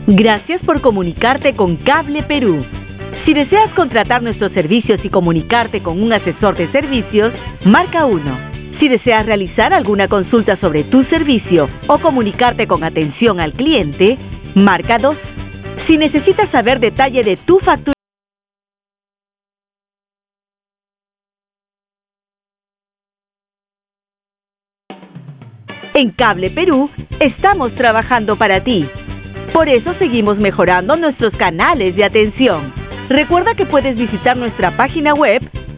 Gracias por comunicarte con Cable Perú. Si deseas contratar nuestros servicios y comunicarte con un asesor de servicios, marca 1. Si deseas realizar alguna consulta sobre tu servicio o comunicarte con atención al cliente, marca 2. Si necesitas saber detalle de tu factura, en Cable Perú estamos trabajando para ti. Por eso seguimos mejorando nuestros canales de atención. Recuerda que puedes visitar nuestra página web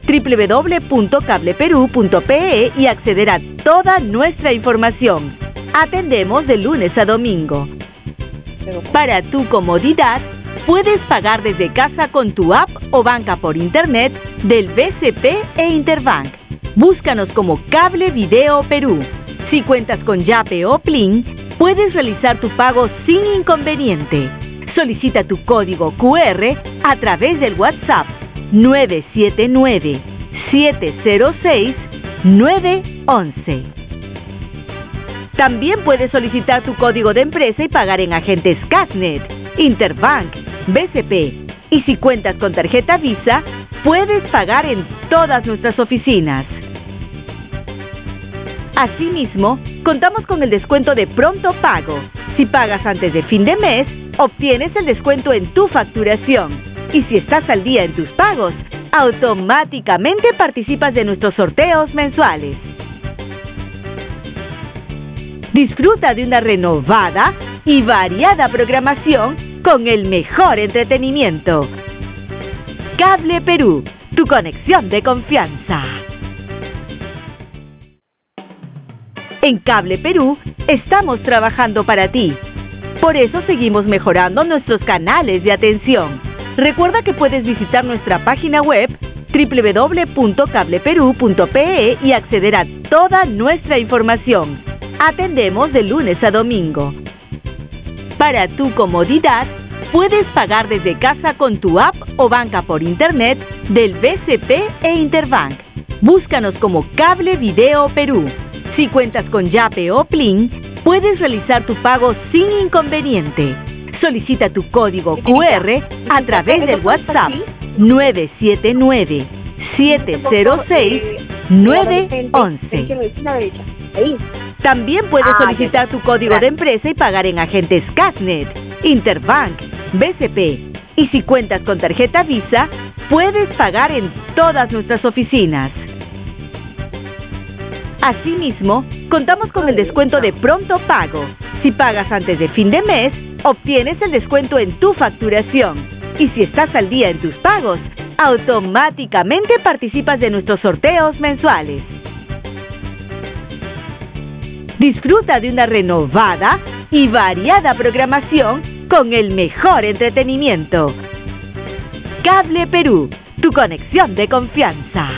www.cableperu.pe y acceder a toda nuestra información. Atendemos de lunes a domingo. Para tu comodidad, puedes pagar desde casa con tu app o banca por internet del BCP e Interbank. Búscanos como Cable Video Perú. Si cuentas con Yape o Plin, puedes realizar tu pago sin inconveniente. Solicita tu código QR a través del WhatsApp 979-706-911. También puedes solicitar tu código de empresa y pagar en agentes Casnet, Interbank, BCP. Y si cuentas con tarjeta Visa, puedes pagar en todas nuestras oficinas. Asimismo, contamos con el descuento de pronto pago. Si pagas antes de fin de mes, obtienes el descuento en tu facturación. Y si estás al día en tus pagos, automáticamente participas de nuestros sorteos mensuales. Disfruta de una renovada y variada programación con el mejor entretenimiento. Cable Perú, tu conexión de confianza. En Cable Perú estamos trabajando para ti. Por eso seguimos mejorando nuestros canales de atención. Recuerda que puedes visitar nuestra página web www.cableperu.pe y acceder a toda nuestra información. Atendemos de lunes a domingo. Para tu comodidad, puedes pagar desde casa con tu app o banca por internet del BCP e Interbank. Búscanos como Cable Video Perú. Si cuentas con Yape o Plin, puedes realizar tu pago sin inconveniente. Solicita tu código QR a través del WhatsApp 979-706-911. También puedes solicitar tu código de empresa y pagar en agentes Casnet, Interbank, BCP. Y si cuentas con tarjeta Visa, puedes pagar en todas nuestras oficinas. Asimismo, contamos con el descuento de pronto pago. Si pagas antes de fin de mes, obtienes el descuento en tu facturación. Y si estás al día en tus pagos, automáticamente participas de nuestros sorteos mensuales. Disfruta de una renovada y variada programación con el mejor entretenimiento. Cable Perú, tu conexión de confianza.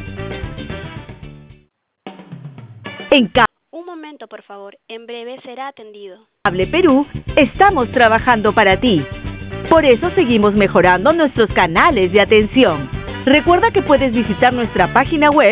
Un momento, por favor. En breve será atendido. Cable Perú estamos trabajando para ti. Por eso seguimos mejorando nuestros canales de atención. Recuerda que puedes visitar nuestra página web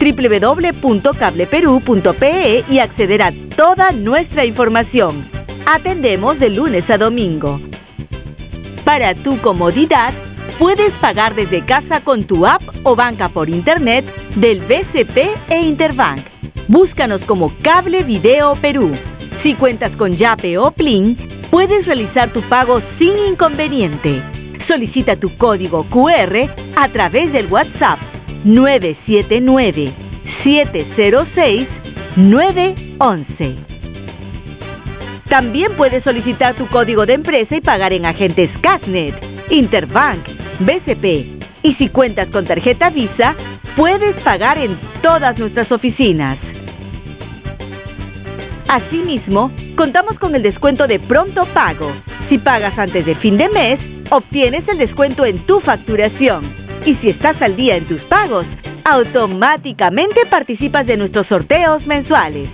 www.cableperu.pe y acceder a toda nuestra información. Atendemos de lunes a domingo. Para tu comodidad, puedes pagar desde casa con tu app o banca por internet del BCP e Interbank. Búscanos como Cable Video Perú. Si cuentas con Yape o Plin, puedes realizar tu pago sin inconveniente. Solicita tu código QR a través del WhatsApp 979-706-911. También puedes solicitar tu código de empresa y pagar en agentes Casnet, Interbank, BCP. Y si cuentas con tarjeta Visa, puedes pagar en todas nuestras oficinas. Asimismo, contamos con el descuento de pronto pago. Si pagas antes de fin de mes, obtienes el descuento en tu facturación. Y si estás al día en tus pagos, automáticamente participas de nuestros sorteos mensuales.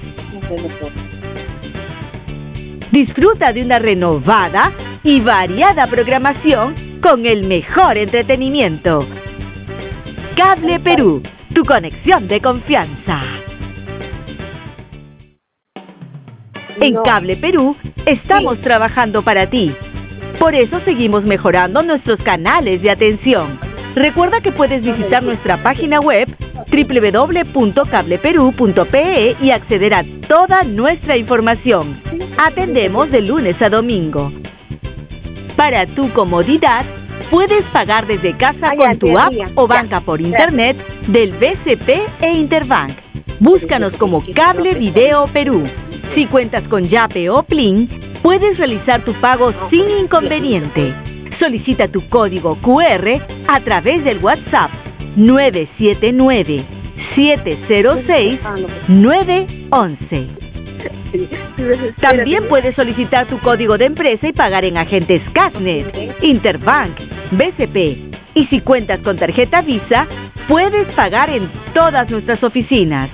Disfruta de una renovada y variada programación con el mejor entretenimiento. Cable Perú, tu conexión de confianza. En Cable Perú estamos trabajando para ti. Por eso seguimos mejorando nuestros canales de atención. Recuerda que puedes visitar nuestra página web www.cableperú.pe y acceder a toda nuestra información. Atendemos de lunes a domingo. Para tu comodidad, puedes pagar desde casa con tu app o banca por internet del BCP e Interbank. Búscanos como Cable Video Perú. Si cuentas con Yape o Plin, puedes realizar tu pago sin inconveniente. Solicita tu código QR a través del WhatsApp 979-706-911. También puedes solicitar tu código de empresa y pagar en agentes Casnet, Interbank, BCP. Y si cuentas con tarjeta Visa, puedes pagar en todas nuestras oficinas.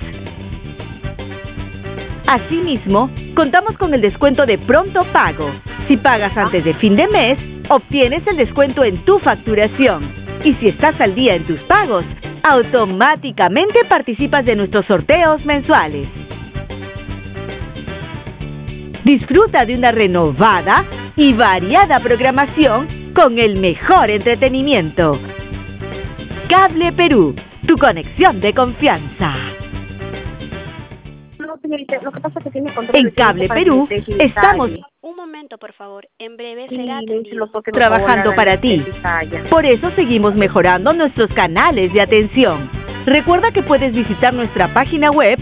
Asimismo, contamos con el descuento de pronto pago. Si pagas antes de fin de mes, obtienes el descuento en tu facturación. Y si estás al día en tus pagos, automáticamente participas de nuestros sorteos mensuales. Disfruta de una renovada y variada programación con el mejor entretenimiento. Cable Perú, tu conexión de confianza. Lo que pasa es que tiene control. En Cable Perú estamos Un momento, por favor. En breve será atendido. trabajando para ti. Por eso seguimos mejorando nuestros canales de atención. Recuerda que puedes visitar nuestra página web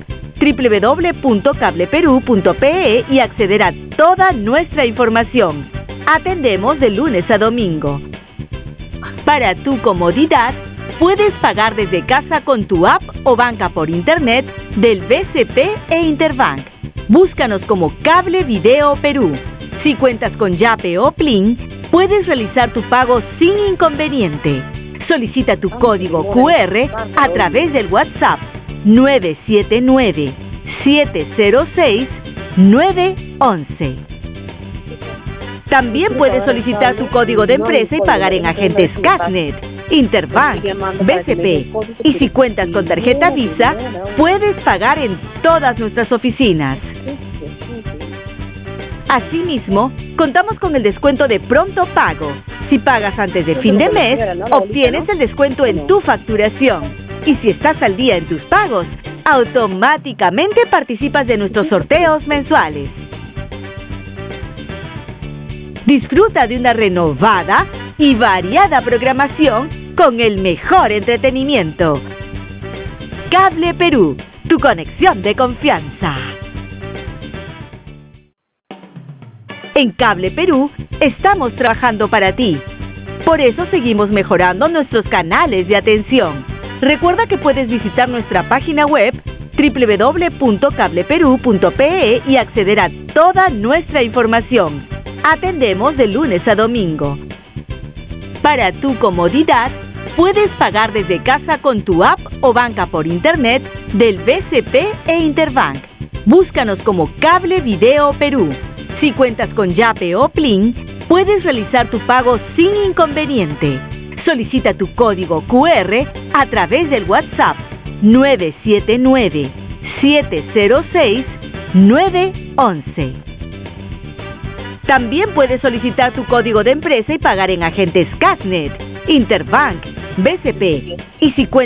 www.cableperú.pe y acceder a toda nuestra información. Atendemos de lunes a domingo. Para tu comodidad, puedes pagar desde casa con tu app o banca por internet del BCP e Interbank. Búscanos como Cable Video Perú. Si cuentas con Yape o Plin, puedes realizar tu pago sin inconveniente. Solicita tu código QR a través del WhatsApp 979-706-911. También puedes solicitar tu código de empresa y pagar en agentes Casnet, Interbank, BCP. Y si cuentas con tarjeta Visa, puedes pagar en todas nuestras oficinas. Asimismo, contamos con el descuento de pronto pago. Si pagas antes de fin de mes, obtienes el descuento en tu facturación. Y si estás al día en tus pagos, automáticamente participas de nuestros sorteos mensuales. Disfruta de una renovada y variada programación con el mejor entretenimiento. Cable Perú, tu conexión de confianza. En Cable Perú estamos trabajando para ti. Por eso seguimos mejorando nuestros canales de atención. Recuerda que puedes visitar nuestra página web www.cableperú.pe y acceder a toda nuestra información. Atendemos de lunes a domingo. Para tu comodidad, puedes pagar desde casa con tu app o banca por internet del BCP e Interbank. Búscanos como Cable Video Perú. Si cuentas con Yape o Plin, puedes realizar tu pago sin inconveniente. Solicita tu código QR a través del WhatsApp 979-706-911. También puedes solicitar tu código de empresa y pagar en agentes Casnet, Interbank, BCP. Y si cuentas